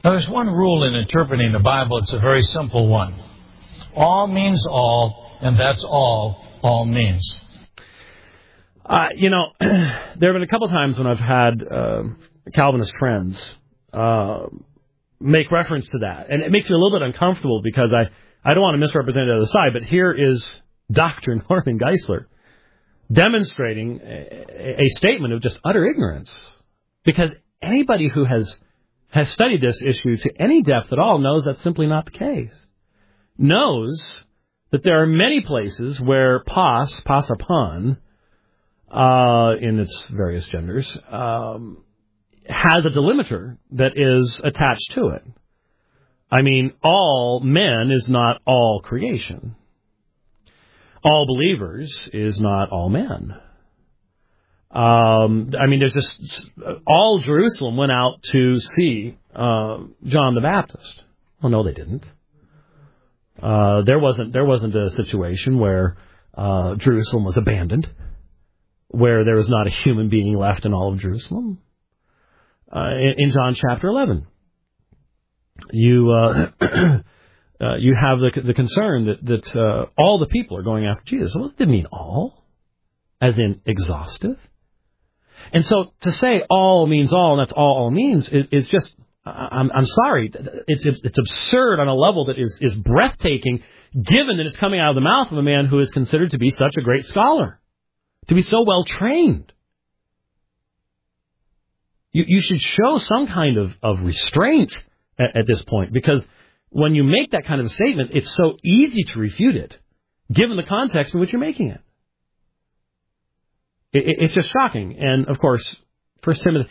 Now, there's one rule in interpreting the Bible. It's a very simple one. All means all, and that's all means. There have been a couple times when I've had Calvinist friends make reference to that. And it makes me a little bit uncomfortable because I don't want to misrepresent the other side, but here is Dr. Norman Geisler demonstrating a statement of just utter ignorance. Because anybody who has studied this issue to any depth at all knows that's simply not the case. Knows that there are many places where pas upon, in its various genders, has a delimiter that is attached to it. I mean, all men is not all creation. All believers is not all men. There's just all Jerusalem went out to see John the Baptist. Well, no, they didn't. There wasn't a situation where Jerusalem was abandoned, where there was not a human being left in all of Jerusalem. In John chapter 11, you have the concern that all the people are going after Jesus. Well, it didn't mean all, as in exhaustive. And so to say all means all, and that's all means, is just, I'm sorry, it's absurd on a level that is breathtaking, given that it's coming out of the mouth of a man who is considered to be such a great scholar, to be so well trained. You should show some kind of restraint at this point, because when you make that kind of a statement, it's so easy to refute it, given the context in which you're making it. It's just shocking. And, of course, 1 Timothy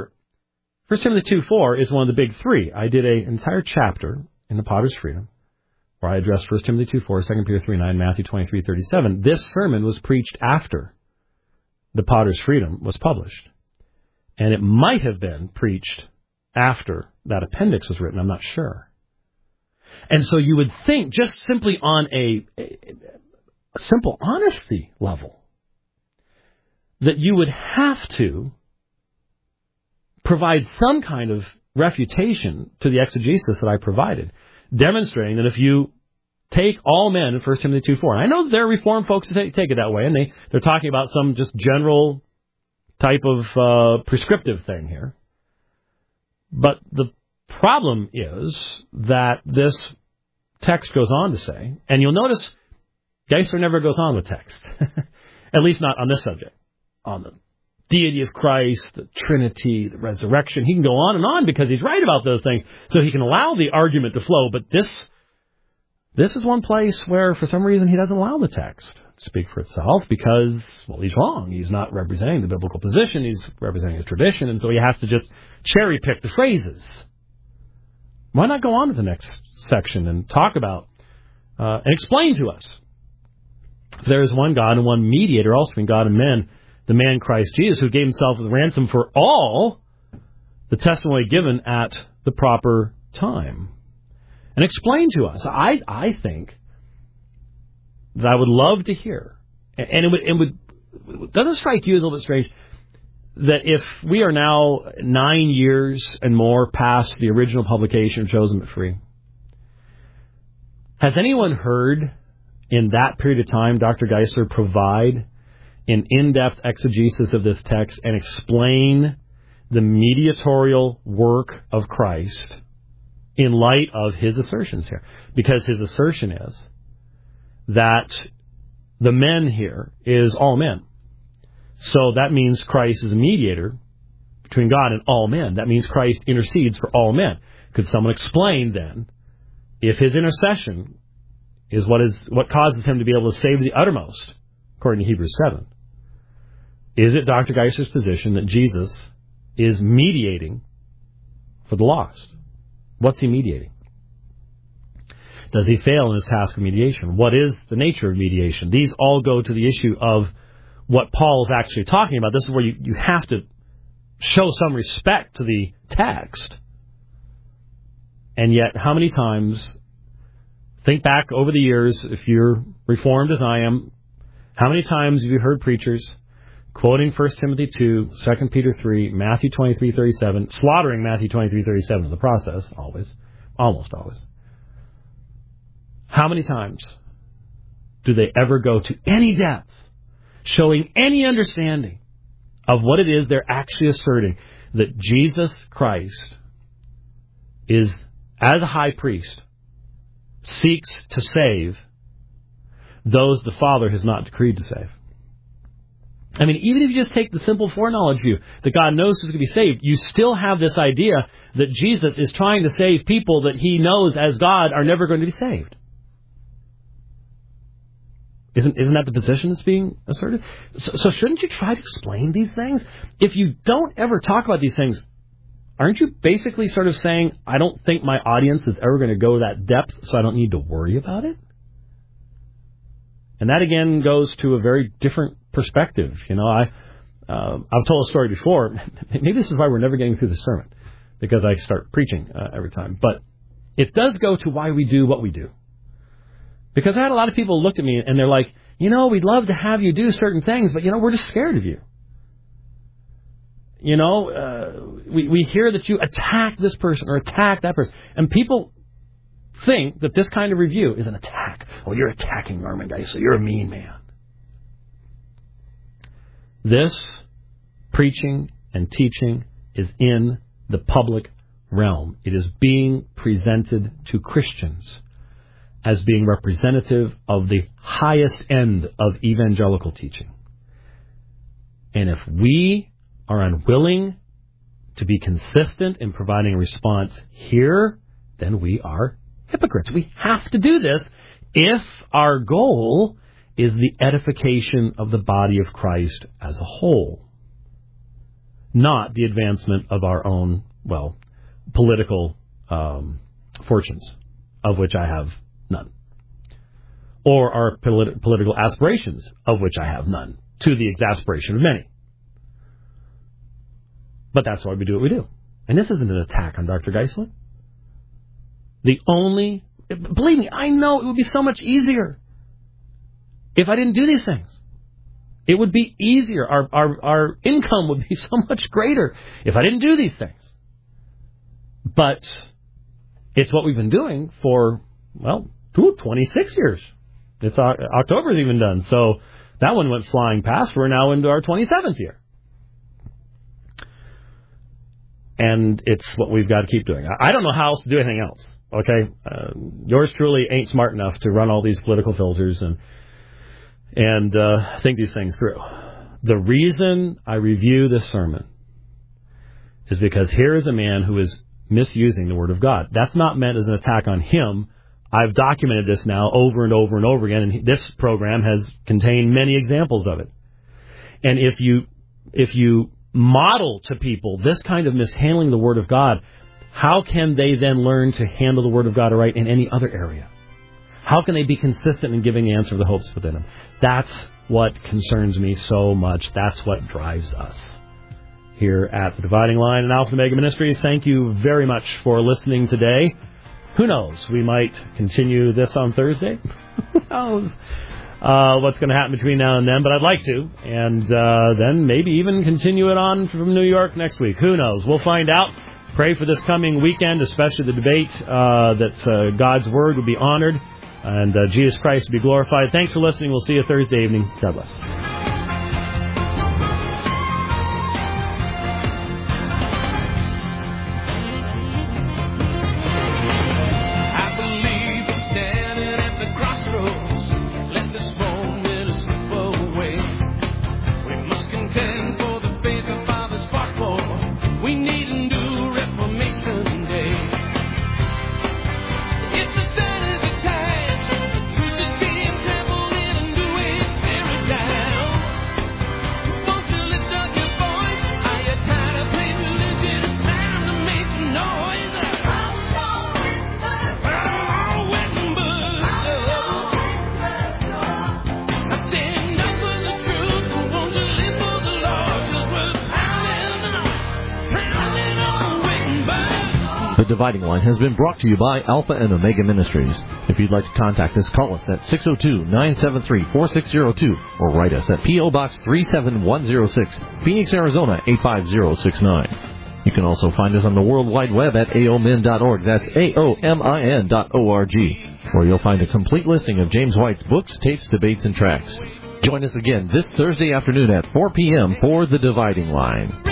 2:4 is one of the big three. I did an entire chapter in The Potter's Freedom where I addressed 1 Timothy 2:4, 2 Peter 3:9, Matthew 23:37. This sermon was preached after The Potter's Freedom was published. And it might have been preached after that appendix was written. I'm not sure. And so you would think, just simply on a simple honesty level, that you would have to provide some kind of refutation to the exegesis that I provided, demonstrating that if you take all men in 1 Timothy 2:4, and I know there are Reformed folks who take it that way, and they're talking about some just general type of prescriptive thing here. But the problem is that this text goes on to say, and you'll notice Geisler never goes on with text, at least not on this subject, on the deity of Christ, the Trinity, the resurrection. He can go on and on because he's right about those things, so he can allow the argument to flow. But this is one place where, for some reason, he doesn't allow the text to speak for itself because, well, he's wrong. He's not representing the biblical position. He's representing a tradition, and so he has to just cherry-pick the phrases. Why not go on to the next section and talk about and explain to us if there is one God and one mediator also between God and men, the man Christ Jesus, who gave himself as a ransom for all, the testimony given at the proper time. And explain to us. I think that I would love to hear, and it would doesn't strike you as a little bit strange that if we are now 9 years and more past the original publication of Chosen but Free, has anyone heard in that period of time Dr. Geisler provide an in-depth exegesis of this text and explain the mediatorial work of Christ in light of his assertions here? Because his assertion is that the men here is all men. So that means Christ is a mediator between God and all men. That means Christ intercedes for all men. Could someone explain then, if his intercession is what causes him to be able to save the uttermost, according to Hebrews 7, is it Dr. Geisler's position that Jesus is mediating for the lost? What's he mediating? Does he fail in his task of mediation? What is the nature of mediation? These all go to the issue of what Paul is actually talking about. This is where you have to show some respect to the text. And yet, how many times, think back over the years, if you're Reformed as I am, how many times have you heard preachers quoting 1 Timothy 2, 2 Peter 3, Matthew 23:37, slaughtering Matthew 23:37 in the process, always, almost always. How many times do they ever go to any depth, showing any understanding of what it is they're actually asserting, that Jesus Christ is, as a high priest, seeks to save those the Father has not decreed to save? I mean, even if you just take the simple foreknowledge view that God knows who's going to be saved, you still have this idea that Jesus is trying to save people that he knows as God are never going to be saved. Isn't that the position that's being asserted? So shouldn't you try to explain these things? If you don't ever talk about these things, aren't you basically sort of saying, I don't think my audience is ever going to go that depth, so I don't need to worry about it? And that again goes to a very different perspective. You know, I've told a story before. Maybe this is why we're never getting through the sermon, because I start preaching every time. But it does go to why we do what we do. Because I had a lot of people look at me and they're like, you know, we'd love to have you do certain things, but, you know, we're just scared of you. You know, we hear that you attack this person or attack that person. And people think that this kind of review is an attack. Oh, you're attacking Norman Geisler, so you're a mean man. This preaching and teaching is in the public realm. It is being presented to Christians as being representative of the highest end of evangelical teaching. And if we are unwilling to be consistent in providing a response here, then we are hypocrites. We have to do this if our goal is the edification of the body of Christ as a whole, not the advancement of our own, well, political fortunes, of which I have none, or our political aspirations, of which I have none, to the exasperation of many. But that's why we do what we do. And this isn't an attack on Dr. Geisler. Believe me, I know it would be so much easier if I didn't do these things. It would be easier. Our income would be so much greater if I didn't do these things. But it's what we've been doing for, 26 years. It's October's even done. So that one went flying past. We're now into our 27th year. And it's what we've got to keep doing. I don't know how else to do anything else. Okay? Yours truly ain't smart enough to run all these political filters and think these things through. The reason I review this sermon is because here is a man who is misusing the Word of God. That's not meant as an attack on him. I've documented this now over and over and over again, and this program has contained many examples of it. And if you model to people this kind of mishandling the Word of God, how can they then learn to handle the Word of God right in any other area? How can they be consistent in giving the answer to the hopes within them? That's what concerns me so much. That's what drives us here at the Dividing Line and Alpha and Omega Ministries. Thank you very much for listening today. Who knows? We might continue this on Thursday. Who knows what's going to happen between now and then, but I'd like to. And then maybe even continue it on from New York next week. Who knows? We'll find out. Pray for this coming weekend, especially the debate, that God's Word would be honored and Jesus Christ would be glorified. Thanks for listening. We'll see you Thursday evening. God bless. Pounding The Dividing Line has been brought to you by Alpha and Omega Ministries. If you'd like to contact us, call us at 602-973-4602 or write us at P.O. Box 37106, Phoenix, Arizona 85069. You can also find us on the World Wide Web at aomin.org. That's aomin.org, where you'll find a complete listing of James White's books, tapes, debates, and tracts. Join us again this Thursday afternoon at 4 p.m. for The Dividing Line.